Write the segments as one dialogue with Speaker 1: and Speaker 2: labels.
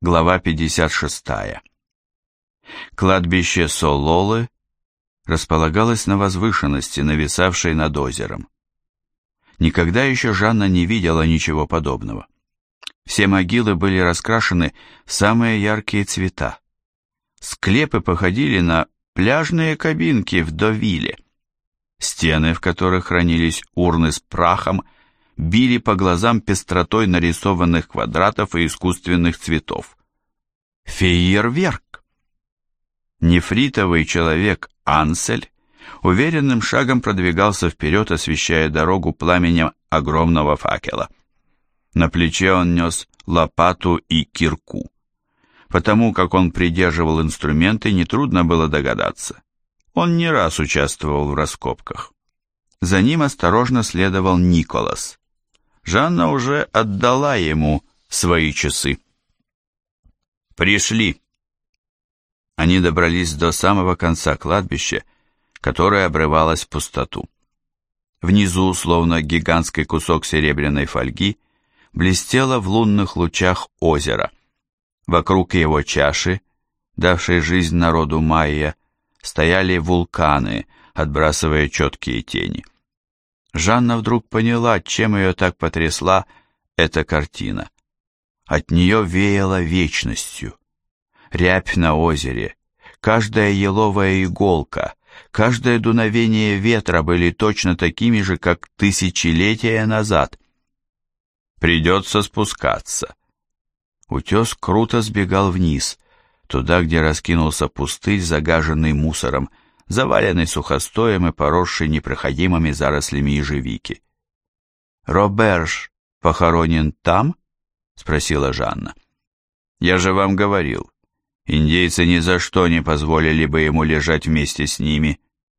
Speaker 1: Глава 56. Кладбище Сололы располагалось на возвышенности, нависавшей над озером. Никогда еще Жанна не видела ничего подобного. Все могилы были раскрашены в самые яркие цвета. Склепы походили на пляжные кабинки в Довиле. Стены, в которых хранились урны с прахом, били по глазам пестротой нарисованных квадратов и искусственных цветов. Фейерверк! Нефритовый человек Ансель уверенным шагом продвигался вперед, освещая дорогу пламенем огромного факела. На плече он нес лопату и кирку. Потому как он придерживал инструменты, нетрудно было догадаться. Он не раз участвовал в раскопках. За ним осторожно следовал Николас. Жанна уже отдала ему свои часы. Пришли. Они добрались до самого конца кладбища, которое обрывалось в пустоту. Внизу, словно гигантский кусок серебряной фольги, блестело в лунных лучах озеро. Вокруг его чаши, давшей жизнь народу майя, стояли вулканы, отбрасывая четкие тени. Жанна вдруг поняла, чем ее так потрясла эта картина. От нее веяло вечностью. Рябь на озере, каждая еловая иголка, каждое дуновение ветра были точно такими же, как тысячелетия назад. Придется спускаться. Утес круто сбегал вниз, туда, где раскинулся пустырь, загаженный мусором, заваленный сухостоем и поросший непроходимыми зарослями ежевики. «Роберж похоронен там?» — спросила Жанна. «Я же вам говорил, индейцы ни за что не позволили бы ему лежать вместе с ними».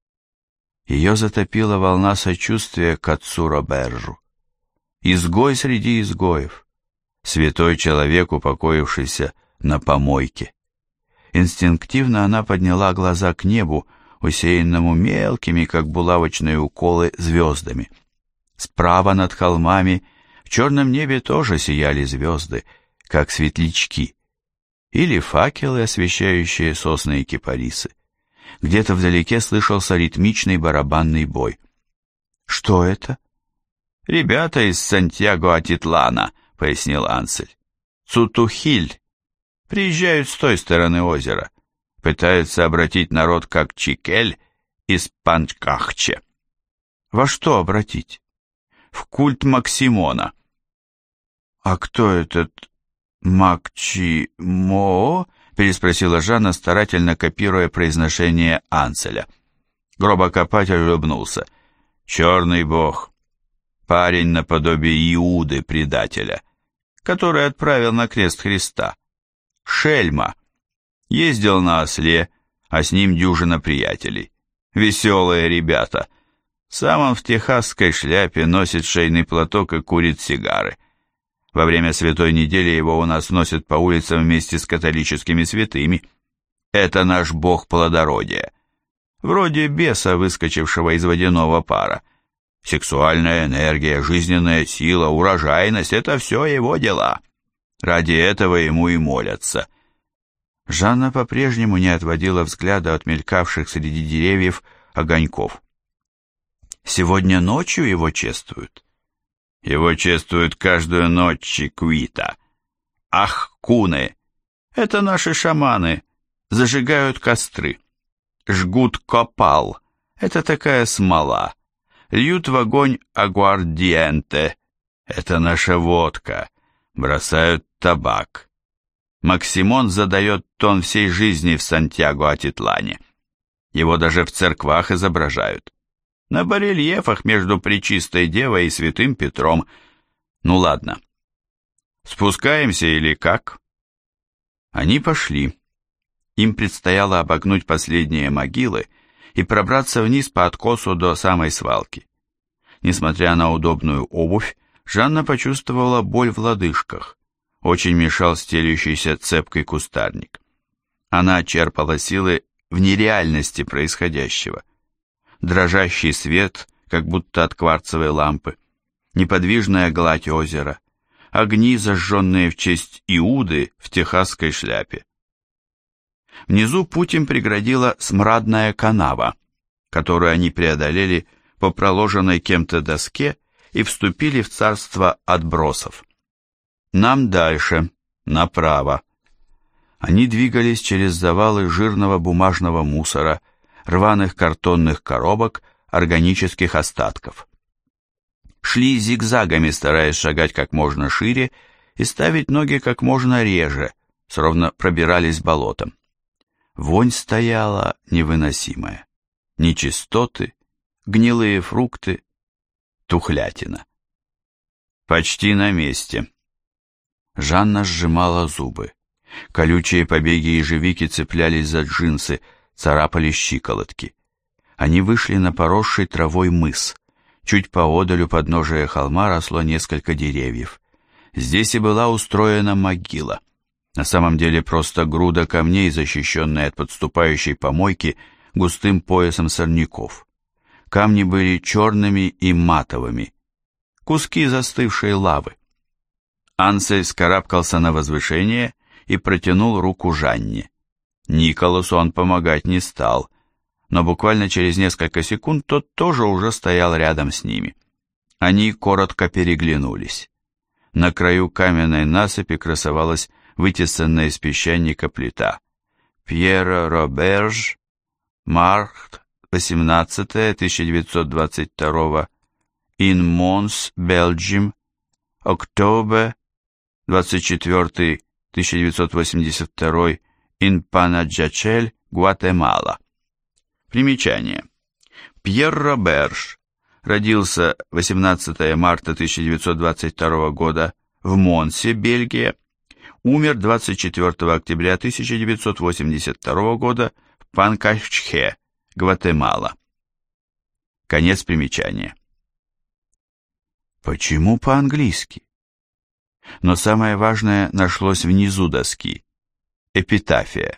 Speaker 1: Ее затопила волна сочувствия к отцу Робержу. Изгой среди изгоев, святой человек, упокоившийся на помойке. Инстинктивно она подняла глаза к небу, усеянному мелкими, как булавочные уколы, звездами. Справа над холмами в черном небе тоже сияли звезды, как светлячки, или факелы, освещающие сосны и кипарисы. Где-то вдалеке слышался ритмичный барабанный бой. «Что это?» «Ребята из Сантьяго-Атитлана», — пояснил Ансель. «Цутухиль. Приезжают с той стороны озера. Пытаются обратить народ как Чикель из Панчкахче». «Во что обратить?» «В культ Максимона». «А кто этот Макчимо?» — переспросила Жанна, старательно копируя произношение Анселя. Гробокопатель улыбнулся. «Черный бог. Парень наподобие Иуды, предателя, который отправил на крест Христа. Шельма. Ездил на осле, а с ним дюжина приятелей. Веселые ребята. Сам он в техасской шляпе, носит шейный платок и курит сигары. Во время святой недели его у нас носят по улицам вместе с католическими святыми. Это наш бог плодородия. Вроде беса, выскочившего из водяного пара. Сексуальная энергия, жизненная сила, урожайность — это все его дела. Ради этого ему и молятся». Жанна по-прежнему не отводила взгляда от мелькавших среди деревьев огоньков. «Сегодня ночью его чествуют?» «Его чествуют каждую ночь, Чиквита. Ах, куны! Это наши шаманы. Зажигают костры. Жгут копал. Это такая смола. Льют в огонь агуардиенте. Это наша водка. Бросают табак. Максимон задает тон всей жизни в Сантьяго-Атитлане. Его даже в церквах изображают. На барельефах между Пречистой Девой и Святым Петром. Ну ладно. Спускаемся или как?» Они пошли. Им предстояло обогнуть последние могилы и пробраться вниз по откосу до самой свалки. Несмотря на удобную обувь, Жанна почувствовала боль в лодыжках. Очень мешал стелющийся цепкой кустарник. Она черпала силы в нереальности происходящего. Дрожащий свет, как будто от кварцевой лампы, неподвижная гладь озера, огни, зажженные в честь Иуды в техасской шляпе. Внизу путь им преградила смрадная канава, которую они преодолели по проложенной кем-то доске и вступили в царство отбросов. Нам дальше, направо. Они двигались через завалы жирного бумажного мусора, рваных картонных коробок, органических остатков. Шли зигзагами, стараясь шагать как можно шире и ставить ноги как можно реже, словно пробирались болотом. Вонь стояла невыносимая. Нечистоты, гнилые фрукты, тухлятина. Почти на месте. Жанна сжимала зубы. Колючие побеги ежевики цеплялись за джинсы, царапали щиколотки. Они вышли на поросший травой мыс. Чуть поодаль у подножия холма росло несколько деревьев. Здесь и была устроена могила. На самом деле просто груда камней, защищенная от подступающей помойки густым поясом сорняков. Камни были черными и матовыми. Куски застывшей лавы. Ансель вскарабкался на возвышение и протянул руку Жанне. Николасу он помогать не стал, но буквально через несколько секунд тот тоже уже стоял рядом с ними. Они коротко переглянулись. На краю каменной насыпи красовалась вытесанная из песчаника плита. Пьера Роберж, март 18, 1922, in Mons, Belgium, октобер 24, 1982, in Панаджачель, Гватемала. Примечание. Пьер Роберж родился 18 марта 1922 года в Монсе, Бельгия, умер 24 октября 1982 года в Панкачхе, Гватемала. Конец примечания. Почему по-английски? Но самое важное нашлось внизу доски. Эпитафия.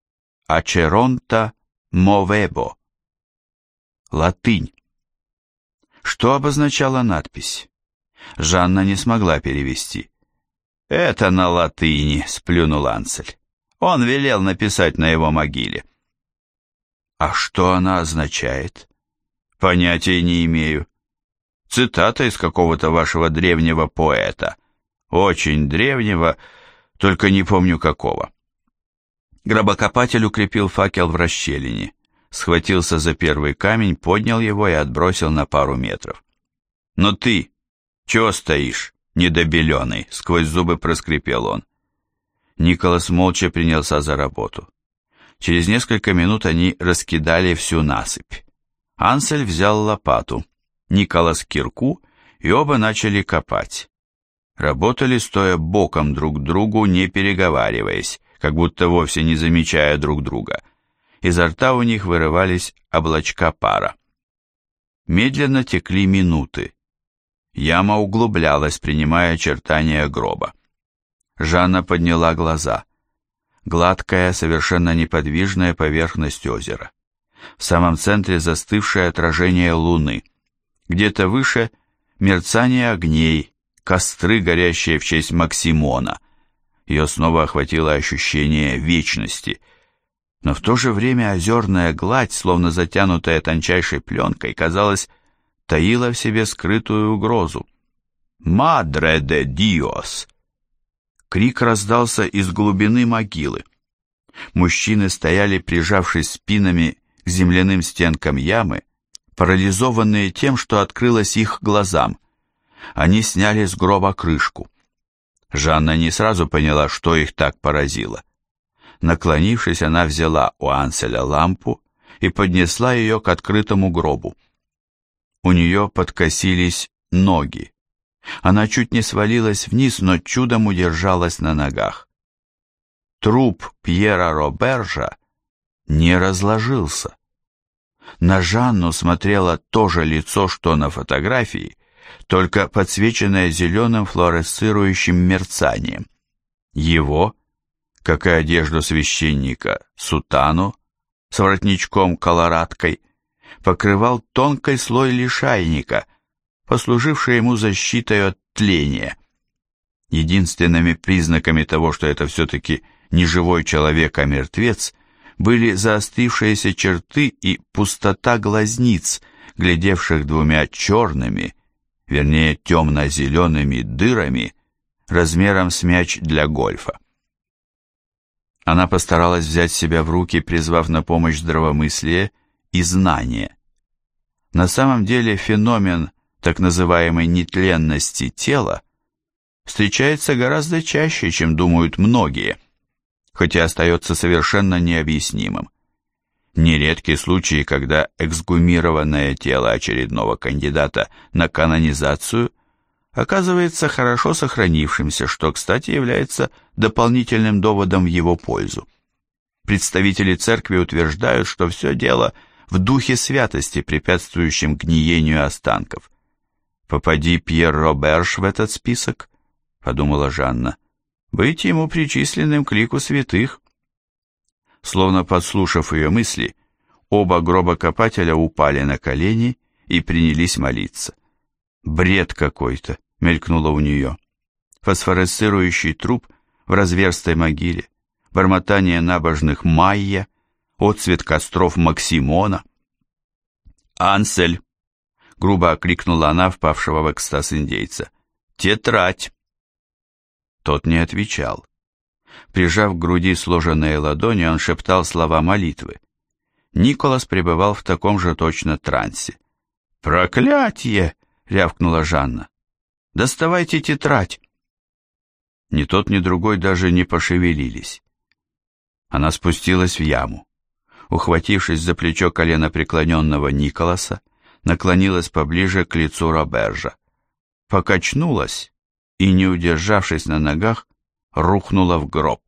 Speaker 1: Ачеронта мовебо. Латынь. Что обозначала надпись? Жанна не смогла перевести. «Это на латыни», — сплюнул Ансель. «Он велел написать на его могиле». «А что она означает?» «Понятия не имею. Цитата из какого-то вашего древнего поэта. Очень древнего, только не помню какого». Гробокопатель укрепил факел в расщелине, схватился за первый камень, поднял его и отбросил на пару метров. «Но ты, чего стоишь, недобеленный?» — сквозь зубы проскрипел он. Николас молча принялся за работу. Через несколько минут они раскидали всю насыпь. Ансель взял лопату, Николас кирку, и оба начали копать. Работали, стоя боком друг к другу, не переговариваясь, как будто вовсе не замечая друг друга. Изо рта у них вырывались облачка пара. Медленно текли минуты. Яма углублялась, принимая очертания гроба. Жанна подняла глаза. Гладкая, совершенно неподвижная поверхность озера. В самом центре застывшее отражение луны. Где-то выше мерцание огней, костры, горящие в честь Максимона. Ее снова охватило ощущение вечности. Но в то же время озерная гладь, словно затянутая тончайшей пленкой, казалось, таила в себе скрытую угрозу. «Мадре де Диос!» Крик раздался из глубины могилы. Мужчины стояли, прижавшись спинами к земляным стенкам ямы, парализованные тем, что открылось их глазам. Они сняли с гроба крышку. Жанна не сразу поняла, что их так поразило. Наклонившись, она взяла у Анселя лампу и поднесла ее к открытому гробу. У нее подкосились ноги. Она чуть не свалилась вниз, но чудом удержалась на ногах. Труп Пьера Робержа не разложился. На Жанну смотрело то же лицо, что на фотографии, только подсвеченное зеленым флуоресцирующим мерцанием. Его, как и одежду священника, сутану с воротничком-колорадкой, покрывал тонкий слой лишайника, послуживший ему защитой от тления. Единственными признаками того, что это все-таки не живой человек, а мертвец, были заострившиеся черты и пустота глазниц, глядевших двумя черными, вернее темно-зелеными дырами, размером с мяч для гольфа. Она постаралась взять себя в руки, призвав на помощь здравомыслие и знание. На самом деле феномен так называемой нетленности тела встречается гораздо чаще, чем думают многие, хотя остается совершенно необъяснимым. Нередки случаи, когда эксгумированное тело очередного кандидата на канонизацию оказывается хорошо сохранившимся, что, кстати, является дополнительным доводом в его пользу. Представители церкви утверждают, что все дело в духе святости, препятствующем гниению останков. «Попади Пьер Роберж в этот список», — подумала Жанна, — «быть ему причисленным к лику святых». Словно подслушав ее мысли, оба гробокопателя упали на колени и принялись молиться. «Бред какой-то», — мелькнуло у нее. Фосфоресцирующий труп в разверстой могиле, бормотание набожных Майя, отцвет костров Максимона. «Ансель!» — грубо окликнула она впавшего в экстаз индейца. «Тетрадь!» Тот не отвечал. Прижав к груди сложенные ладони, он шептал слова молитвы. Николас пребывал в таком же точно трансе. «Проклятье!» — рявкнула Жанна. «Доставайте тетрадь!» Ни тот, ни другой даже не пошевелились. Она спустилась в яму. Ухватившись за плечо коленопреклоненного Николаса, наклонилась поближе к лицу Робержа. Покачнулась и, не удержавшись на ногах, рухнула в гроб.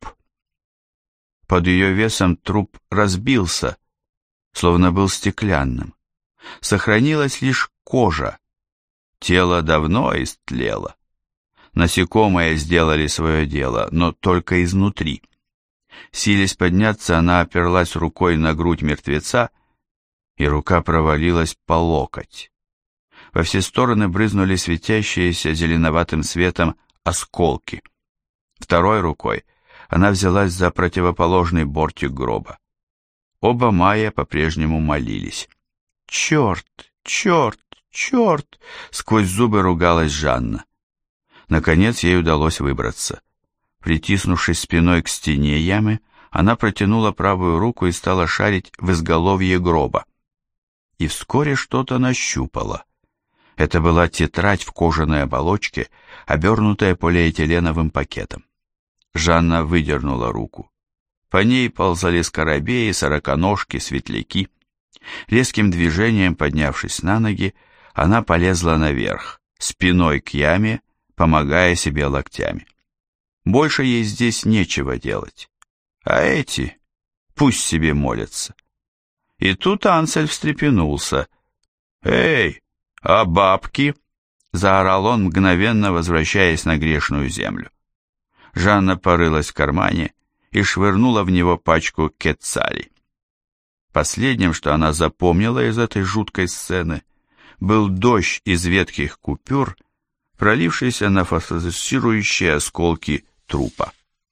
Speaker 1: Под ее весом труп разбился, словно был стеклянным. Сохранилась лишь кожа. Тело давно истлело. Насекомые сделали свое дело, но только изнутри. Силясь подняться, она оперлась рукой на грудь мертвеца, и рука провалилась по локоть. Во все стороны брызнули светящиеся зеленоватым светом осколки. Второй рукой она взялась за противоположный бортик гроба. Оба Майя по-прежнему молились. «Черт! Черт! Черт!» — сквозь зубы ругалась Жанна. Наконец ей удалось выбраться. Притиснувшись спиной к стене ямы, она протянула правую руку и стала шарить в изголовье гроба. И вскоре что-то нащупала. Это была тетрадь в кожаной оболочке, обернутая полиэтиленовым пакетом. Жанна выдернула руку. По ней ползали скоробеи, сороконожки, светляки. Резким движением, поднявшись на ноги, она полезла наверх, спиной к яме, помогая себе локтями. Больше ей здесь нечего делать. А эти пусть себе молятся. И тут Ансель встрепенулся. «Эй, а бабки?» — заорал он, мгновенно возвращаясь на грешную землю. Жанна порылась в кармане и швырнула в него пачку кетцалей. Последним, что она запомнила из этой жуткой сцены, был дождь из ветхих купюр, пролившийся на фосфорицирующие осколки трупа.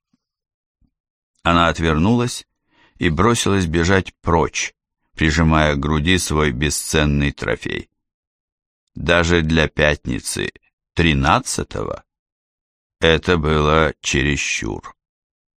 Speaker 1: Она отвернулась и бросилась бежать прочь, прижимая к груди свой бесценный трофей. Даже для пятницы 13-го это было чересчур.